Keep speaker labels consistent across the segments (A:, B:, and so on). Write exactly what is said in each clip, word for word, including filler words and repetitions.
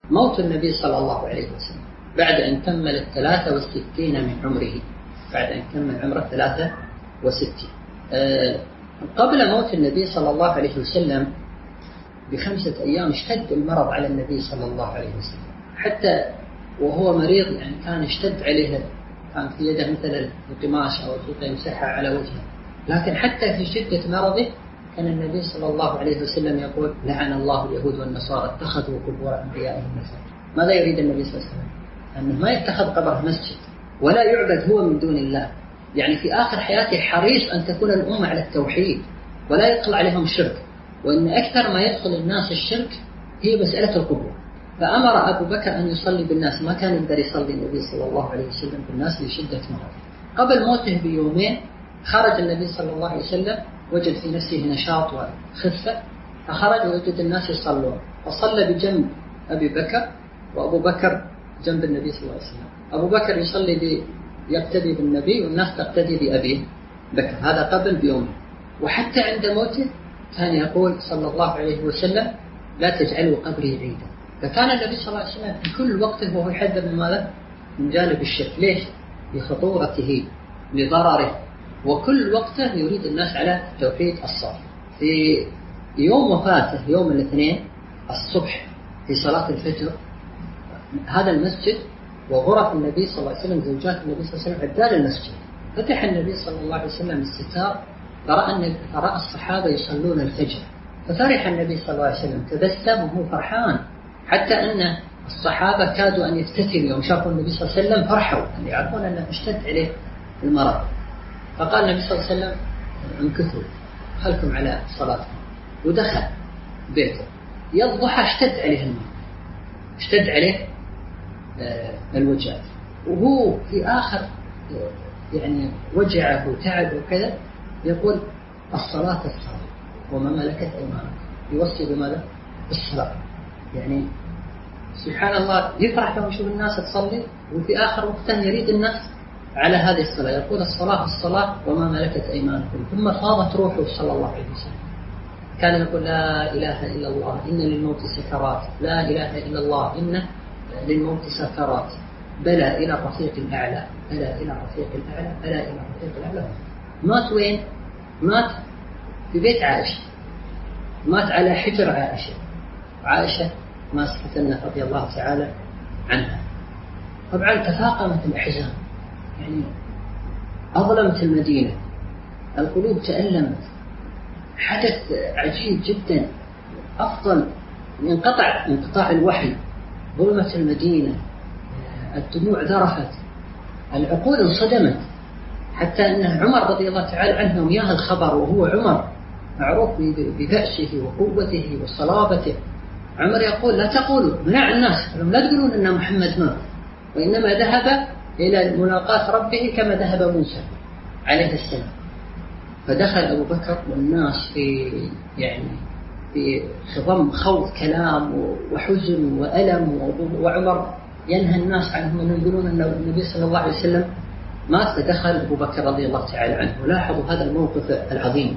A: موت النبي صلى الله عليه وسلم بعد أن كمل الثلاثة والستين من عمره، بعد أن كمل عمره ثلاثة وستين. أه قبل موت النبي صلى الله عليه وسلم بخمسة أيام اشتد المرض على النبي صلى الله عليه وسلم، حتى وهو مريض يعني كان اشتد عليه، كان في يده مثل القماش أو الفوطة يمسحها على وجهه، لكن حتى في شدة مرضه كان النبي صلى الله عليه وسلم يقول: لعن الله اليهود والنصارى اتخذوا قبور أنبيائهم مساجد. ماذا يريد النبي صلى الله عليه وسلم؟ أنه ما يتخذ قبره مسجد ولا يعبد هو من دون الله، يعني في آخر حياته حريص أن تكون الأمة على التوحيد ولا يدخل عليهم الشرك، وإن أكثر ما يدخل الناس الشرك هي مسألة القبور. فأمر أبو بكر أن يصلي بالناس، ما كان يقدر يصلي النبي صلى الله عليه وسلم بالناس لشدة مرضه. قبل موته بيومين خرج النبي صلى الله عليه وسلم، وجد في نفسه نشاط وخفة، فخرج ووجد الناس يصلون، فصلى بجنب أبي بكر، وأبو بكر جنب النبي صلى الله عليه وسلم. أبو بكر يصلي بي يقتدي بالنبي والناس تقتدي بأبي بكر، هذا قبل بيومين. وحتى عند موته كان يقول صلى الله عليه وسلم: لا تجعلوا قبري عيدا. فكان النبي صلى الله عليه وسلم في كل وقت وهو يحذر من ماذا؟ من جانب الشرك. ليش؟ لخطورته، لضرره، وكل وقته يريد الناس على توحيد الصالح. في يوم وفاته يوم الاثنين الصبح في صلاة الفجر، هذا المسجد وغرف النبي صلى الله عليه وسلم زوجات النبي صلى الله عليه وسلم عدال المسجد، فتح النبي صلى الله عليه وسلم الستار فرأى فرأى الصحابة يصلون الفجر، ففرح النبي صلى الله عليه وسلم، تبسم وهو فرحان، حتى أن الصحابة كادوا أن يفتتنوا يوم شافوا النبي صلى الله عليه وسلم، فرحوا أن يعرفون أنه اشتد عليه المرض. فقال النبي صلى الله عليه وسلم: امكثوا خلكم على صلاتكم. ودخل بيته. يضحى اشتد عليه المرض، اشتد عليه الوجع، وهو في آخر يعني وجعه وتعب وكذا، يقول: الصلاة الصلاة وما ملكت أيمانكم. يوصي بماذا؟ بالصلاة. يعني سبحان الله، يفرح لما يشوف الناس تصلي، وفي آخر وقته يريد الناس على هذه الصلاة، يقول: الصلاة الصلاة وما ملكت أيمانكم. ثم فاضت روحه صلى الله عليه وسلم، كان يقول: لا إله إلا الله إن للموت سكرات، لا إله إلا الله إن للموت سكرات، بلى إلى الرفيق الأعلى، بلى إلى الرفيق الأعلى، بلى إلى الرفيق الأعلى. مات وين؟ مات في بيت عائشة، مات على حجر عائشة، عائشة ما سكتنا رضي الله تعالى عنها. طبعا تفاقمت الأحزان، يعني أظلمت المدينة، القلوب تألمت، حدث عجيب جدا. أفضل انقطع انقطاع الوحي، ظلمت المدينة، الدموع ذرفت، العقول انصدمت، حتى أن عمر رضي الله تعالى عنه وياه الخبر، وهو عمر معروف ببأسه وقوته وصلابته. عمر يقول: لا تقولوا، منع الناس، لا تقولون أن محمد مات، وإنما ذهب إلى ملاقاة ربه كما ذهب موسى عليه السلام. فدخل أبو بكر والناس في يعني في خضم خوض كلام وحزن وألم، وعمر ينهى الناس عنهم أن يقولون أن النبي صلى الله عليه وسلم مات. فدخل أبو بكر رضي الله تعالى عنه، ولاحظوا هذا الموقف العظيم.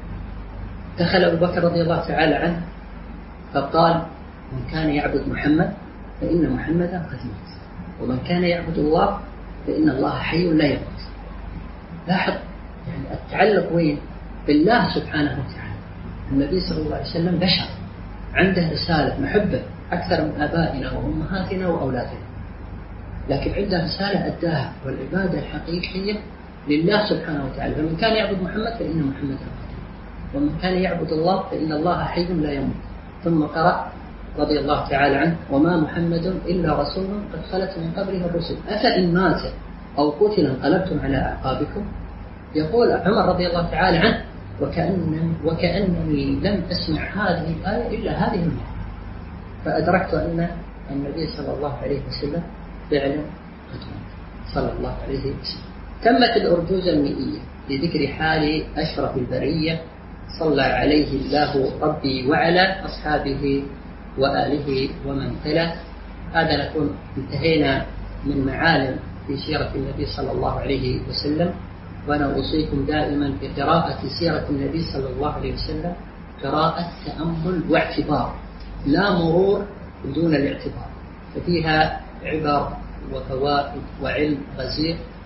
A: دخل أبو بكر رضي الله تعالى عنه فقال: من كان يعبد محمد فإن محمدا قد مات، ومن كان يعبد الله فإن الله حي لا يموت. لاحظ يعني التعلق وين؟ بالله سبحانه وتعالى. النبي صلى الله عليه وسلم بشر، عنده رسالة محبة أكثر من آبائنا وأمهاتنا وأولادنا، لكن عنده رسالة أداها، والعبادة الحقيقية لله سبحانه وتعالى. فمن كان يعبد محمد فإن محمدا قد مات، ومن كان يعبد الله فإن الله حي لا يموت. ثم قرأ رضي الله تعالى عنه: وما محمد إلا رسول قد خلت من قبله الرسل أفإن مات أو قتل انقلبتم على أعقابكم. يقول عمر رضي الله تعالى عنه: وكأن وكأنني لم أسمع هذه الآية إلا هذه المرة، فأدركت أن النبي صلى الله عليه وسلم فعلا قد مات صلى الله عليه وسلم. تمت الأرجوزة المئية لذكر حال أشرف البرية صلى عليه الله ربي وعلى أصحابه وآله ومن تلا. هذا نكون انتهينا من معالم في سيرة النبي صلى الله عليه وسلم. وأنا أوصيكم دائما في قراءة سيرة النبي صلى الله عليه وسلم قراءة تأمل واعتبار، لا مرور بدون الاعتبار. ففيها عبر وفوائد وعلم غزير